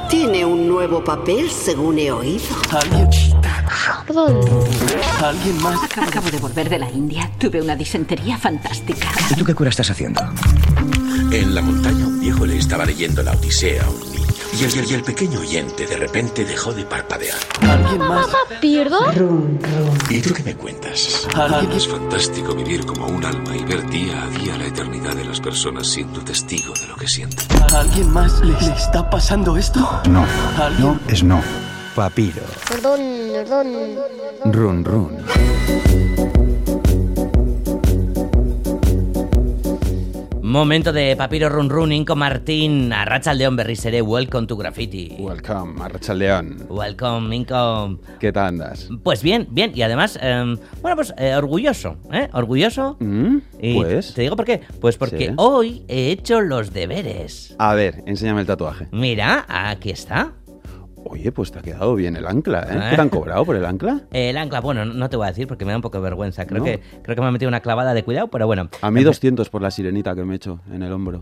Tiene un nuevo papel, según he oído. Perdón. ¿Alguien más? Acabo de volver de la India. Tuve una disentería fantástica. ¿Y tú qué cura estás haciendo? En la montaña un viejo le estaba leyendo la Odisea a un niño. Y el pequeño oyente de repente dejó de parpadear. ¿Alguien más? ¿Pierdo? ¿Y tú qué me cuentas? ¿Alguien? Es fantástico vivir como un alma y ver día a día la eternidad de las personas siendo testigo de lo que sienten. ¿A alguien más le está pasando esto? No. ¿Alguien? No es no. Papiro. Perdón. Run, run. Momento de Papiro Run Run, Inco Martín, Arratsaldeon berriz ere, welcome to Graffiti. Welcome, Arratsaldeon. Welcome, Inco. ¿Qué tal andas? Pues bien, y además, orgulloso, ¿eh? Orgulloso. Y Pues. ¿te digo por qué? Pues porque Sí. hoy he hecho los deberes. A ver, enséñame el tatuaje. Mira, aquí está. Oye, pues te ha quedado bien el ancla, ¿eh? ¿Qué te han cobrado por el ancla? El ancla, bueno, no te voy a decir porque me da un poco de vergüenza. Creo ¿No? que me ha metido una clavada de cuidado, pero bueno. A mí 200 por la sirenita que me he hecho en el hombro.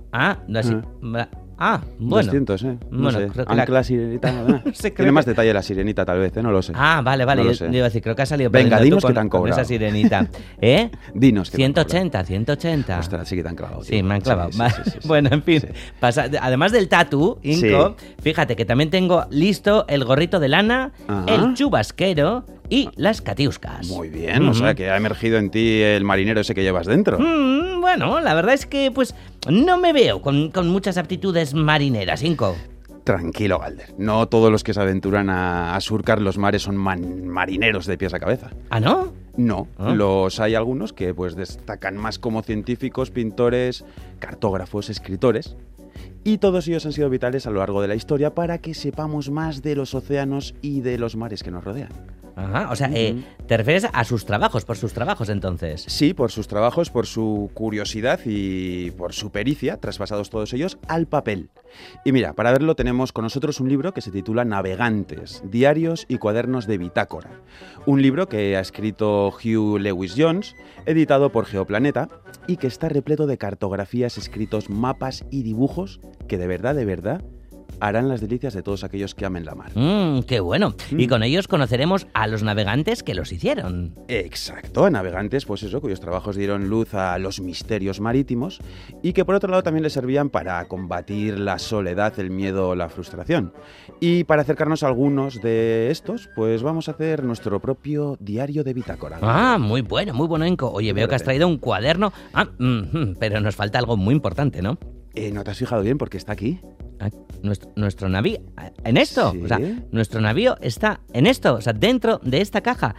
Bueno. 200, ¿eh? No Bueno, sé. creo que Ancla, sirenita, ¿no? No sé, creo Tiene que- más detalle la sirenita, tal vez, ¿eh? No lo sé. Vale. No lo yo sé. iba a decir, creo que ha salido Venga, perdiendo dinos tú que te han con cobrado. esa sirenita. ¿Eh? Dinos que te han 180, 180. Ostras, sí que te han clavado. Sí, tío. me han clavado. Sí. Bueno, en fin. Sí. Además del tatu, Inco, Sí. fíjate que también tengo listo el gorrito de lana, Ajá. el chubasquero y las catiuscas. Muy bien, o sea que ha emergido en ti el marinero ese que llevas dentro. Bueno, la verdad es que pues no me veo con muchas aptitudes marineras, Inco. Tranquilo, Galder. No todos los que se aventuran a surcar los mares son marineros de pies a cabeza. ¿Ah, no? No, Ah. los hay algunos que pues destacan más como científicos, pintores, cartógrafos, escritores. Y todos ellos han sido vitales a lo largo de la historia para que sepamos más de los océanos y de los mares que nos rodean. Ajá, o sea, ¿te refieres a sus trabajos, por sus trabajos entonces? Sí, por sus trabajos, por su curiosidad y por su pericia, traspasados todos ellos al papel. Y mira, para verlo tenemos con nosotros un libro que se titula Navegantes, Diarios y Cuadernos de Bitácora. Un libro que ha escrito Hugh Lewis Jones, editado por Geoplaneta, y que está repleto de cartografías, escritos, mapas y dibujos que de verdad, harán las delicias de todos aquellos que amen la mar. ¡Qué bueno! Y con ellos conoceremos a los navegantes que los hicieron. Exacto, a navegantes, pues eso, cuyos trabajos dieron luz a los misterios marítimos y que por otro lado también les servían para combatir la soledad, el miedo, la frustración. Y para acercarnos a algunos de estos, pues vamos a hacer nuestro propio diario de bitácora. Muy bueno, Inco. Oye, veo que has traído un cuaderno. Pero nos falta algo muy importante, ¿no? ¿No te has fijado bien porque está aquí? Nuestro navío. ¿En esto? Sí. O sea, nuestro navío está en esto, o sea, dentro de esta caja.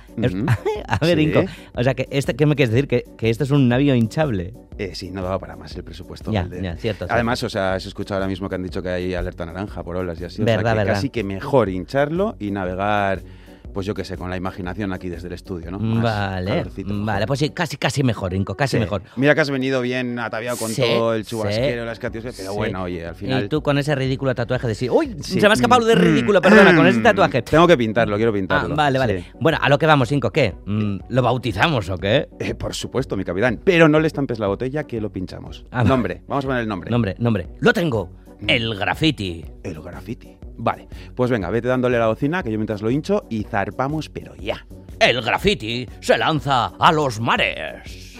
A ver, Sí. Inco. O sea, ¿qué me quieres decir? ¿Que esto es un navío hinchable? Sí, no daba para más el presupuesto. Ya, Galder. cierto. Además, o sea, has escuchado ahora mismo que han dicho que hay alerta naranja por olas y así. Verdad, o sea, que verdad. casi que mejor hincharlo y navegar, pues yo qué sé, con la imaginación aquí desde el estudio, ¿no? Más Vale, calorcito, mejor. vale, pues sí, casi mejor, Inco, casi Sí. mejor. Mira que has venido bien ataviado con Sí, todo el sí, chubasquero, las catiuscas, pero sí. bueno, oye, al final... Y tú con ese ridículo tatuaje de sí. ¡Uy! Sí. Se me ha escapado de ridículo, perdona, con ese tatuaje. Tengo que pintarlo, quiero pintarlo. Vale. Sí. Bueno, a lo que vamos, Inco, ¿qué? ¿Lo bautizamos o qué? Por supuesto, mi capitán, pero no le estampes la botella que lo pinchamos. Nombre, vamos a poner el nombre. Nombre. Lo tengo. El graffiti. El graffiti. Vale, pues venga, vete dándole a la bocina, que yo mientras lo hincho y zarpamos, pero ya. El graffiti se lanza a los mares.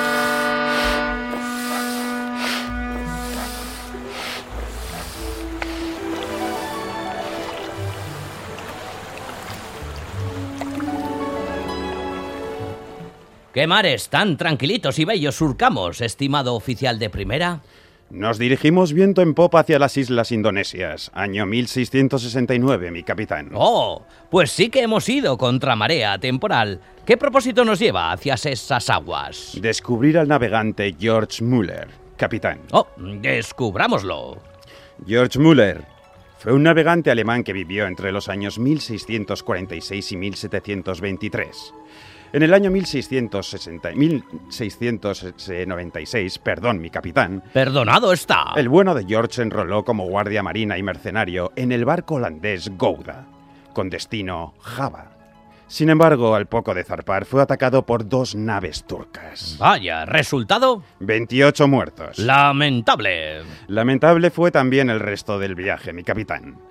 ¿Qué mares tan tranquilitos y bellos surcamos, estimado oficial de primera? Nos dirigimos viento en popa hacia las islas indonesias, año 1669, mi capitán. ¡Oh! Pues sí que hemos ido contra marea temporal. ¿Qué propósito nos lleva hacia esas aguas? Descubrir al navegante George Müller, capitán. ¡Oh! Descubrámoslo. George Müller fue un navegante alemán que vivió entre los años 1646 y 1723. En el año 1696, mi capitán... Perdonado está. El bueno de George se enroló como guardia marina y mercenario en el barco holandés Gouda, con destino Java. Sin embargo, al poco de zarpar, fue atacado por 2 naves turcas. Vaya, ¿resultado? 28 muertos. Lamentable. Lamentable fue también el resto del viaje, mi capitán.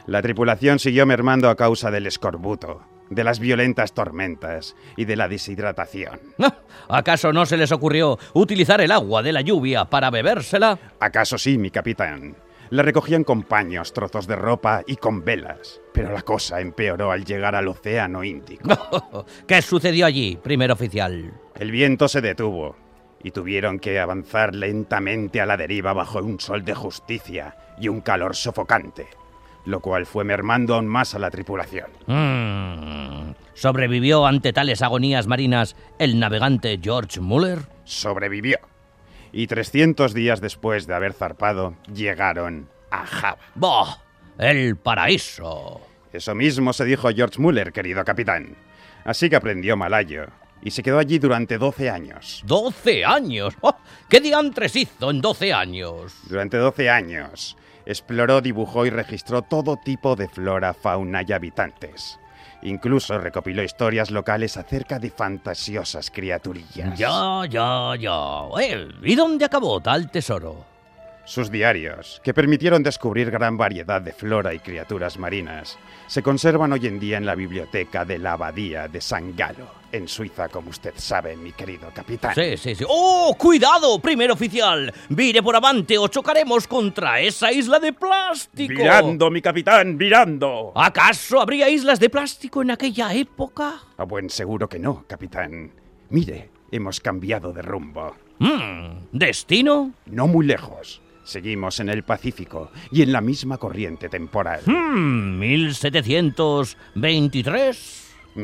La tripulación siguió mermando a causa del escorbuto, de las violentas tormentas y de la deshidratación. ¿Acaso no se les ocurrió utilizar el agua de la lluvia para bebérsela? ¿Acaso sí, mi capitán? La recogían con paños, trozos de ropa y con velas. Pero la cosa empeoró al llegar al Océano Índico. ¿Qué sucedió allí, primer oficial? El viento se detuvo y tuvieron que avanzar lentamente a la deriva bajo un sol de justicia y un calor sofocante, lo cual fue mermando aún más a la tripulación. ¿Sobrevivió ante tales agonías marinas el navegante George Muller? Sobrevivió. Y 300 días después de haber zarpado, llegaron a Java. ¡Bah! ¡El paraíso! Eso mismo se dijo a George Muller, querido capitán. Así que aprendió malayo y se quedó allí durante 12 años. ¡12 años! ¡Oh! ¿Qué diantres hizo en 12 años? Durante 12 años exploró, dibujó y registró todo tipo de flora, fauna y habitantes. Incluso recopiló historias locales acerca de fantasiosas criaturillas. Ya. ¿Y dónde acabó tal tesoro? Sus diarios, que permitieron descubrir gran variedad de flora y criaturas marinas, se conservan hoy en día en la biblioteca de la Abadía de San Galo, en Suiza, como usted sabe, mi querido capitán. Sí. ¡Oh, cuidado, primer oficial! ¡Vire por avante o chocaremos contra esa isla de plástico! ¡Virando, mi capitán, virando! ¿Acaso habría islas de plástico en aquella época? A buen seguro que no, capitán. Mire, hemos cambiado de rumbo. ¿Destino? No muy lejos. Seguimos en el Pacífico y en la misma corriente temporal. 1723.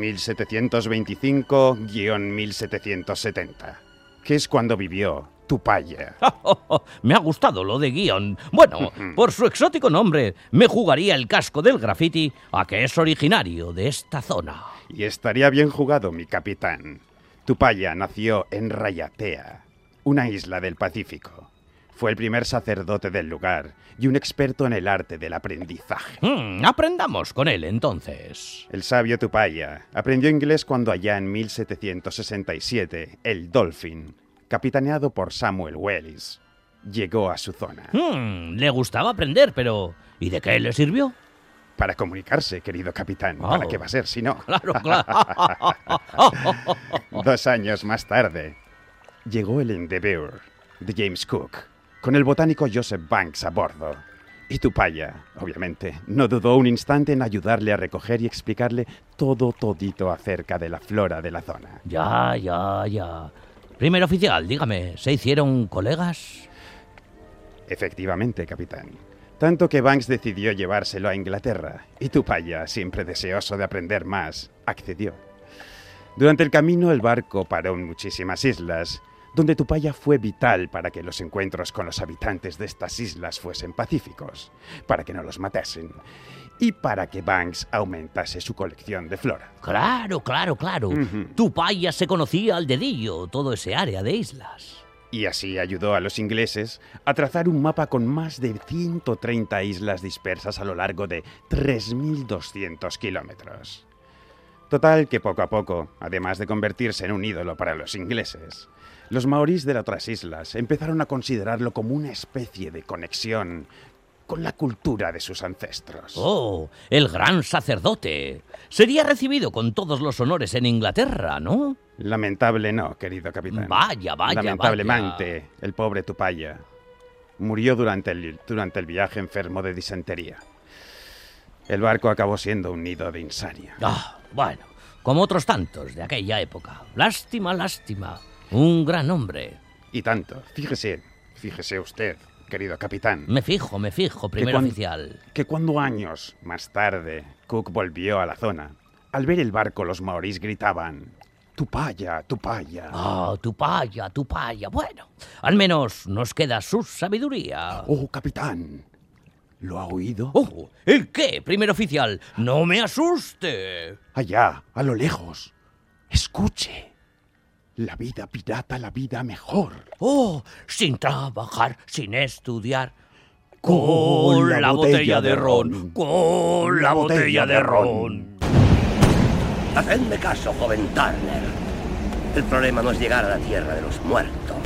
1725-1770, que es cuando vivió Tupaya. Me ha gustado lo de guión. Bueno, por su exótico nombre, me jugaría el casco del graffiti a que es originario de esta zona. Y estaría bien jugado, mi capitán. Tupaya nació en Rayatea, una isla del Pacífico. Fue el primer sacerdote del lugar y un experto en el arte del aprendizaje. Aprendamos con él, entonces. El sabio Tupaya aprendió inglés cuando allá en 1767 el Dolphin, capitaneado por Samuel Wells, llegó a su zona. Le gustaba aprender, pero ¿y de qué le sirvió? Para comunicarse, querido capitán. ¿Para qué va a ser si no? Claro. 2 años más tarde, llegó el Endeavour de James Cook, con el botánico Joseph Banks a bordo. Y Tupaya, obviamente, no dudó un instante en ayudarle a recoger y explicarle todito acerca de la flora de la zona. Ya. Primer oficial, dígame, ¿se hicieron colegas? Efectivamente, capitán. Tanto que Banks decidió llevárselo a Inglaterra, y Tupaya, siempre deseoso de aprender más, accedió. Durante el camino, el barco paró en muchísimas islas, donde Tupaya fue vital para que los encuentros con los habitantes de estas islas fuesen pacíficos, para que no los matasen, y para que Banks aumentase su colección de flora. Claro. Tupaya se conocía al dedillo todo ese área de islas. Y así ayudó a los ingleses a trazar un mapa con más de 130 islas dispersas a lo largo de 3.200 kilómetros. Total que poco a poco, además de convertirse en un ídolo para los ingleses, los maorís de las otras islas empezaron a considerarlo como una especie de conexión con la cultura de sus ancestros. ¡Oh, el gran sacerdote! Sería recibido con todos los honores en Inglaterra, ¿no? Lamentable no, querido capitán. Vaya. Lamentablemente, el pobre Tupaya murió durante el viaje enfermo de disentería. El barco acabó siendo un nido de insania. Bueno, como otros tantos de aquella época. Lástima. Un gran hombre. Y tanto. Fíjese usted, querido capitán. Me fijo, primer oficial. Que cuando años más tarde Cook volvió a la zona, al ver el barco los maorís gritaban: ¡Tupaya! Tupaya. Bueno, al menos nos queda su sabiduría. ¡Oh, capitán! ¿Lo ha oído? ¡Oh! ¿El qué, primer oficial? ¡No me asuste! Allá, a lo lejos. Escuche. La vida pirata, la vida mejor. ¡Oh! Sin trabajar, sin estudiar. Con la botella de ron. Con la botella de ron. Hacedme caso, joven Turner. El problema no es llegar a la tierra de los muertos,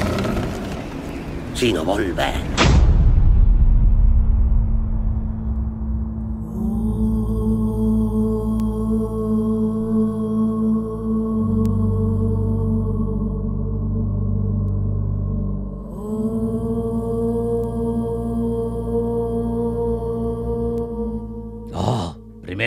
sino volver.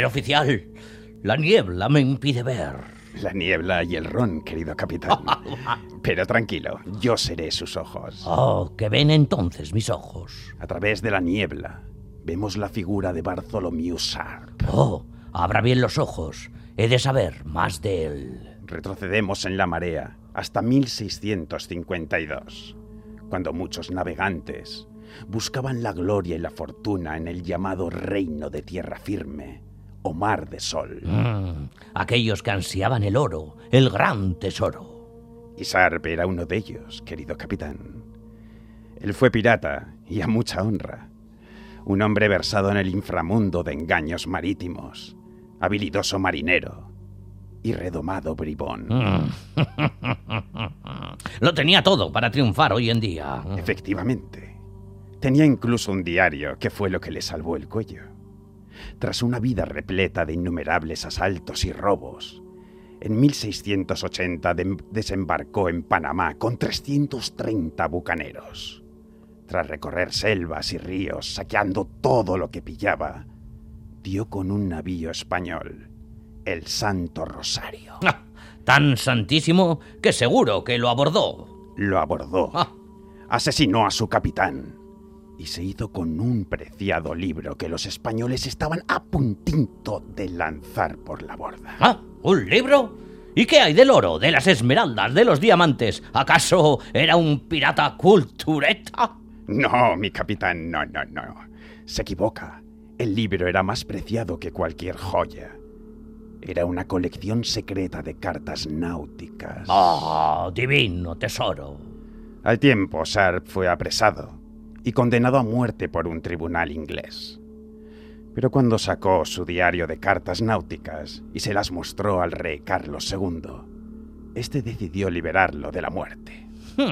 oficial, la niebla me impide ver. La niebla y el ron, querido capitán. Pero tranquilo, yo seré sus ojos. Oh, ¿qué ven entonces mis ojos? A través de la niebla vemos la figura de Bartholomew Sharp. Oh, abra bien los ojos. He de saber más de él. Retrocedemos en la marea hasta 1652, cuando muchos navegantes buscaban la gloria y la fortuna en el llamado reino de tierra firme o mar de sol. Aquellos que ansiaban el oro, el gran tesoro. Y Sharp era uno de ellos, querido capitán. Él fue pirata y a mucha honra. Un hombre versado en el inframundo de engaños marítimos, habilidoso marinero y redomado bribón. Lo tenía todo para triunfar hoy en día. Efectivamente. Tenía incluso un diario que fue lo que le salvó el cuello. Tras una vida repleta de innumerables asaltos y robos, en 1680 desembarcó en Panamá con 330 bucaneros. Tras recorrer selvas y ríos, saqueando todo lo que pillaba, dio con un navío español, el Santo Rosario. Tan santísimo que seguro que lo abordó. Lo abordó. Asesinó a su capitán y se hizo con un preciado libro que los españoles estaban a puntito de lanzar por la borda. ¿Un libro? ¿Y qué hay del oro, de las esmeraldas, de los diamantes? ¿Acaso era un pirata cultureta? No, mi capitán, no. Se equivoca. El libro era más preciado que cualquier joya. Era una colección secreta de cartas náuticas. ¡Oh, divino tesoro! Al tiempo, Sharp fue apresado y condenado a muerte por un tribunal inglés. Pero cuando sacó su diario de cartas náuticas y se las mostró al rey Carlos II, este decidió liberarlo de la muerte.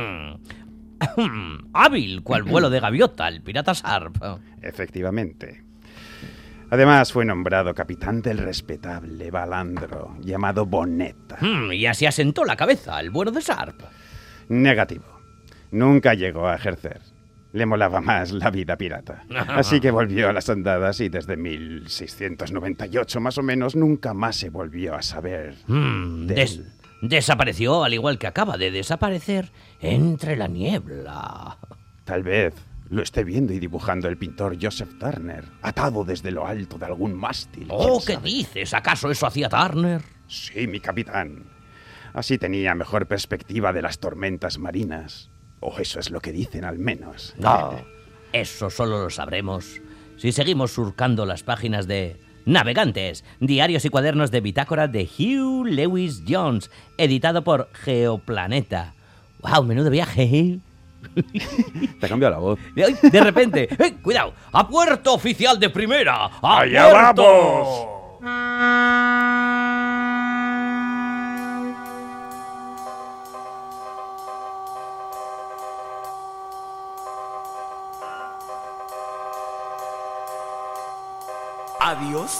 Hábil cual vuelo de gaviota, el pirata Sharp. Efectivamente. Además fue nombrado capitán del respetable balandro llamado Bonetta. Y así asentó la cabeza el bueno de Sharp. Negativo. Nunca llegó a ejercer. Le molaba más la vida pirata. Así que volvió a las andadas y desde 1698 más o menos nunca más se volvió a saber de él. Desapareció al igual que acaba de desaparecer entre la niebla. Tal vez lo esté viendo y dibujando el pintor Joseph Turner, atado desde lo alto de algún mástil. Oh, ¿qué dices? ¿Acaso eso hacía Turner? Sí, mi capitán. Así tenía mejor perspectiva de las tormentas marinas. O eso es lo que dicen, al menos. No, eso solo lo sabremos si seguimos surcando las páginas de Navegantes, diarios y cuadernos de bitácora de Hugh Lewis Jones, editado por Geoplaneta. ¡Wow, menudo viaje! Te ha cambiado la voz. De repente, cuidado, ¡a puerto oficial de primera! ¡Allá vamos! Adiós.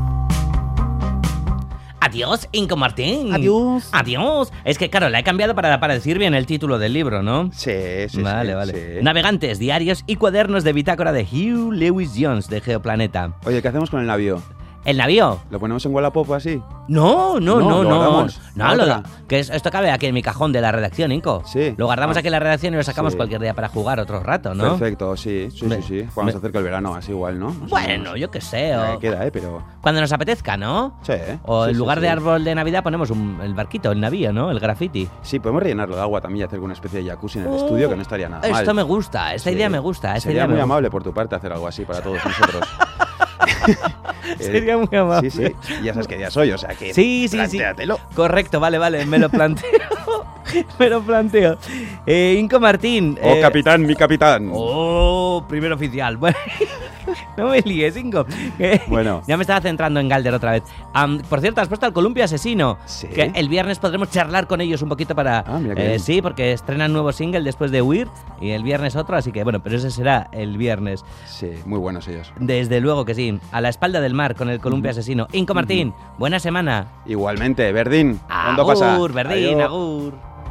Adiós, Inco Martín. Adiós. Adiós. Es que, claro, la he cambiado para decir bien el título del libro, ¿no? Sí. Vale. Navegantes, diarios y cuadernos de bitácora de Hugh Lewis Jones, de Geoplaneta. Oye, ¿qué hacemos con el navío? ¿El navío? ¿Lo ponemos en Wallapop así? No. ¿Otra? Que esto cabe aquí en mi cajón de la redacción, Inco. Sí. Lo guardamos aquí en la redacción y lo sacamos cualquier día para jugar otro rato, ¿no? Perfecto, sí. Vamos a hacer que el verano así igual, ¿no? Bueno, yo qué sé. Queda, pero... Cuando nos apetezca, ¿no? Sí. O en lugar de árbol de Navidad ponemos el barquito, el navío, ¿no? El graffiti. Sí, podemos rellenarlo de agua también y hacer alguna especie de jacuzzi en el estudio, que no estaría nada mal. Esto me gusta, esta idea me gusta. Sería muy amable por tu parte hacer algo así para todos nosotros. Sería muy amable. Sí. Ya sabes qué día soy, o sea que plantéatelo. Correcto, vale, me lo planteo. Inco Martín. Capitán, mi capitán. Primer oficial. Bueno, no me líes, Inco. Bueno. Ya me estaba centrando en Galder otra vez. Por cierto, has puesto al Columpio Asesino. Sí. Que el viernes podremos charlar con ellos un poquito para... sí, porque estrenan nuevo single después de Huir y el viernes otro, así que bueno, pero ese será el viernes. Sí, muy buenos ellos. Desde luego que sí. A la espalda del mar con el Columpio Asesino. Inco Martín, buena semana. Igualmente, Verdín. Agur, Verdín, agur.